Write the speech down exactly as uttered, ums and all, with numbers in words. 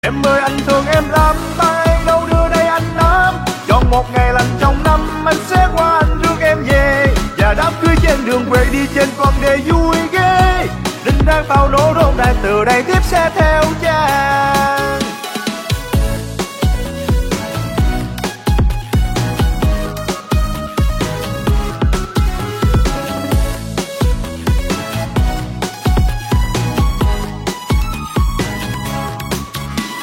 Em ơi anh thương em lắm, tay đâu đưa đây anh nắm. Chọn một ngày lành trong năm, anh sẽ qua anh rước em về. Và đám cưới trên đường quê đi trên con đê vui ghê. Đinh đang pháo nổ rộn ràng, từ đây tiếp sẽ theo cha.